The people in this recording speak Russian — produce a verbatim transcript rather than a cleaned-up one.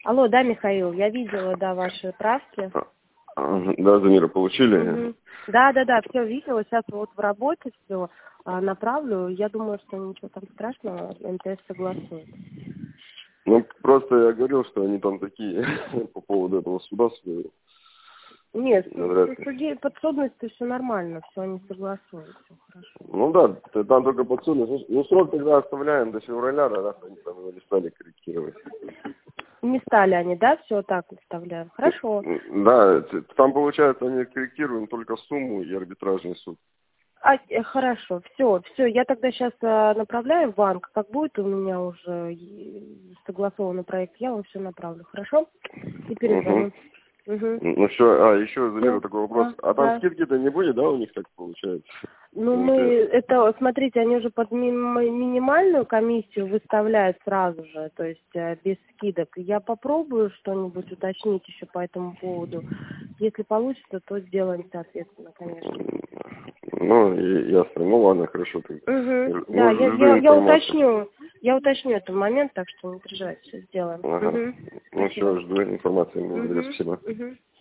Алло, да, Михаил, я видела, да, ваши правки. Да, Замира, получили? Угу. Да, да, да, все видела. Сейчас вот в работе все направлю. Я думаю, что ничего там страшного, МТС согласует. Ну, просто я говорил, что они там такие по поводу этого суда своего. Нет, в суде подсудности все нормально, все они согласуют, все хорошо. Ну да, там только подсудность. Ну, срок тогда оставляем до февраля, да, раз они там его не стали корректировать. Не стали они, да, все так оставляем. Хорошо. Да, там, получается, они корректируем только сумму и арбитражный суд. А, э, хорошо, все, все, я тогда сейчас а, направляю в банк. Как будет у меня уже согласованный проект, я вам все направлю, хорошо? И перезвоню. Угу. Угу. Ну что, а, еще, Замира, такой вопрос. Да, А там да. скидки-то не будет, да, у них так получается? Ну, мы, это, смотрите, они уже под ми- минимальную комиссию выставляют сразу же, то есть э, без скидок. Я попробую что-нибудь уточнить еще по этому поводу. Если получится, то сделаем, соответственно, конечно. Ну, и, ясно. Ну, ладно, хорошо. Угу. Ну, да, я, я, я уточню, я уточню этот момент, так что не переживайте, все сделаем. Ага. Угу. Ну, все, жду информации. Угу. Спасибо. Угу.